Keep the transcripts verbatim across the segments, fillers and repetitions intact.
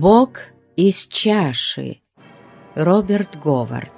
Бог из чаши. Роберт Говард.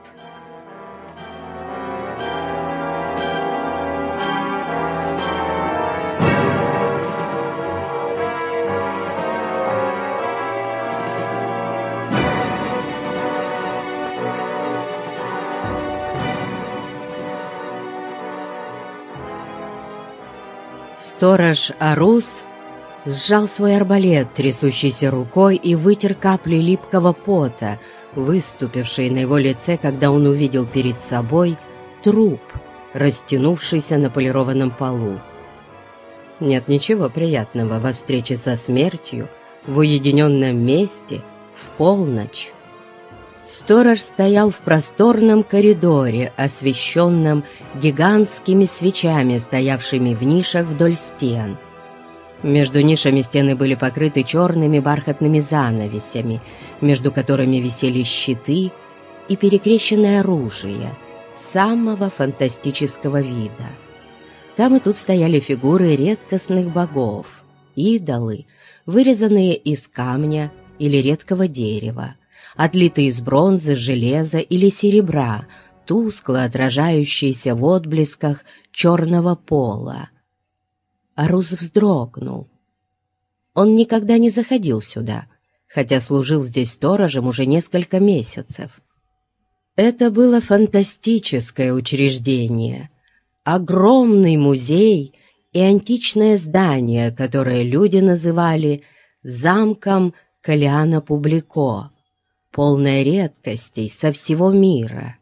Сторож Арус сжал свой арбалет трясущейся рукой и вытер капли липкого пота, выступившие на его лице, когда он увидел перед собой труп, растянувшийся на полированном полу. Нет ничего приятного во встрече со смертью в уединенном месте в полночь. Сторож стоял в просторном коридоре, освещенном гигантскими свечами, стоявшими в нишах вдоль стен. Между нишами стены были покрыты черными бархатными занавесями, между которыми висели щиты и перекрещенное оружие самого фантастического вида. Там и тут стояли фигуры редкостных богов, идолы, вырезанные из камня или редкого дерева, отлитые из бронзы, железа или серебра, тускло отражающиеся в отблесках черного пола. Арус вздрогнул. Он никогда не заходил сюда, хотя служил здесь сторожем уже несколько месяцев. Это было фантастическое учреждение, огромный музей и античное здание, которое люди называли замком Калиано Публико, полное редкостей со всего мира.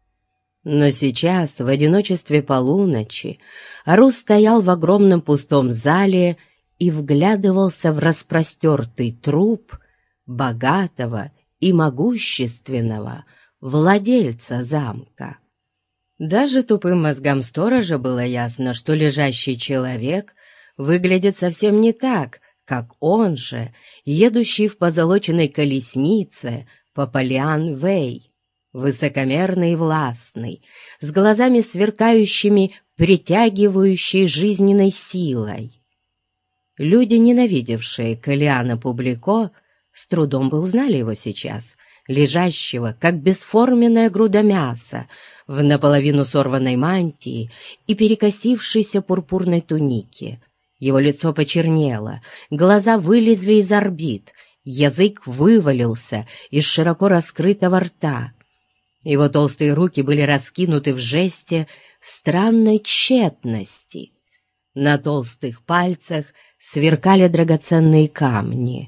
Но сейчас, в одиночестве полуночи, Арус стоял в огромном пустом зале и вглядывался в распростертый труп богатого и могущественного владельца замка. Даже тупым мозгам сторожа было ясно, что лежащий человек выглядит совсем не так, как он же, едущий в позолоченной колеснице по Палиан-Вэй, высокомерный и властный, с глазами сверкающими, притягивающей жизненной силой. Люди, ненавидевшие Калиано Публико, с трудом бы узнали его сейчас, лежащего, как бесформенная груда мяса, в наполовину сорванной мантии и перекосившейся пурпурной тунике. Его лицо почернело, глаза вылезли из орбит, язык вывалился из широко раскрытого рта. Его толстые руки были раскинуты в жесте странной тщетности. На толстых пальцах сверкали драгоценные камни.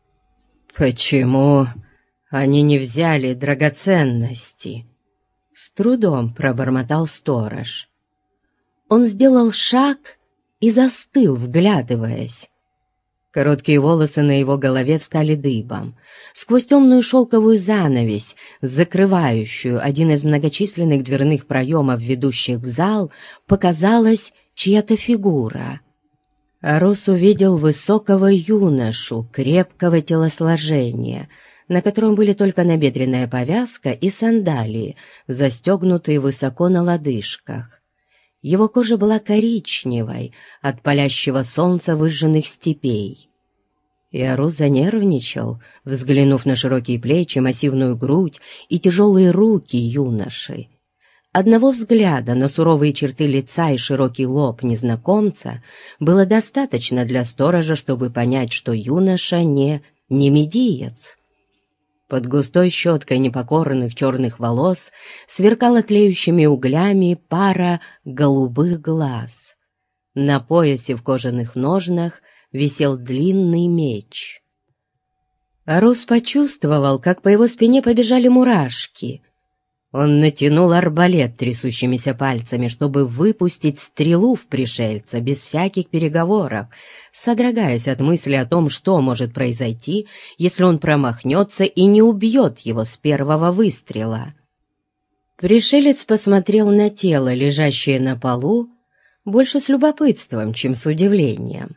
«Почему они не взяли драгоценности?» — с трудом пробормотал сторож. Он сделал шаг и застыл, вглядываясь. Короткие волосы на его голове встали дыбом. Сквозь темную шелковую занавесь, закрывающую один из многочисленных дверных проемов, ведущих в зал, показалась чья-то фигура. Арус увидел высокого юношу, крепкого телосложения, на котором были только набедренная повязка и сандалии, застегнутые высоко на лодыжках. Его кожа была коричневой от палящего солнца выжженных степей. И Арус занервничал, взглянув на широкие плечи, массивную грудь и тяжелые руки юноши. Одного взгляда на суровые черты лица и широкий лоб незнакомца было достаточно для сторожа, чтобы понять, что юноша не немедиец. Под густой щеткой непокорных черных волос сверкала тлеющими углями пара голубых глаз. На поясе в кожаных ножнах висел длинный меч. Арус почувствовал, как по его спине побежали мурашки. Он натянул арбалет трясущимися пальцами, чтобы выпустить стрелу в пришельца без всяких переговоров, содрогаясь от мысли о том, что может произойти, если он промахнется и не убьет его с первого выстрела. Пришелец посмотрел на тело, лежащее на полу, больше с любопытством, чем с удивлением.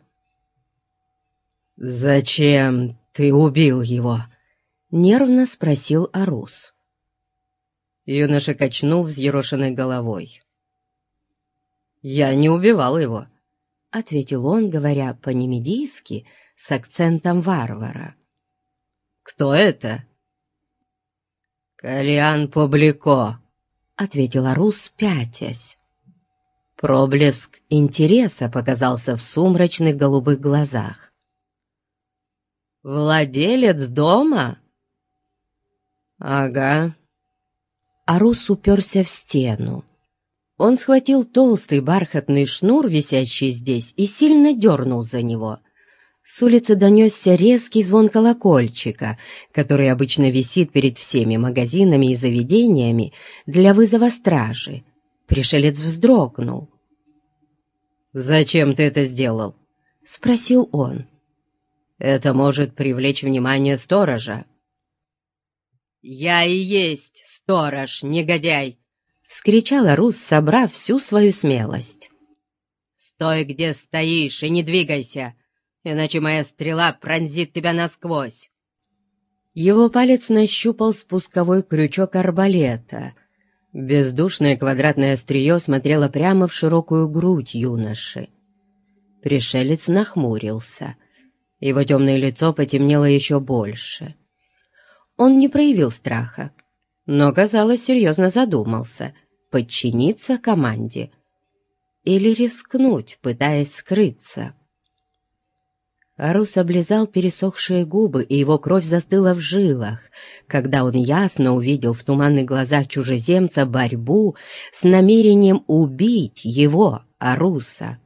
«Зачем ты убил его?» — нервно спросил Арус. Юноша качнул взъерошенной головой. «Я не убивал его», — ответил он, говоря по-немедийски с акцентом варвара. Кто это?» «Калиан Поблико», — ответил Арус, пятясь. Проблеск интереса показался в сумрачных голубых глазах. «Владелец дома?» «Ага». Арус уперся в стену. Он схватил толстый бархатный шнур, висящий здесь, и сильно дернул за него. С улицы донесся резкий звон колокольчика, который обычно висит перед всеми магазинами и заведениями для вызова стражи. Пришелец вздрогнул. «Зачем ты это сделал?» — спросил он. «Это может привлечь внимание сторожа». «Я и есть сторож, негодяй!» — вскричал Арус, собрав всю свою смелость. «Стой, где стоишь, и не двигайся, иначе моя стрела пронзит тебя насквозь!» Его палец нащупал спусковой крючок арбалета. Бездушное квадратное острие смотрело прямо в широкую грудь юноши. Пришелец нахмурился. Его темное лицо потемнело еще больше. Он не проявил страха, но, казалось, серьезно задумался, подчиниться команде или рискнуть, пытаясь скрыться. Арус облизал пересохшие губы, и его кровь застыла в жилах, когда он ясно увидел в туманных глазах чужеземца борьбу с намерением убить его, Аруса.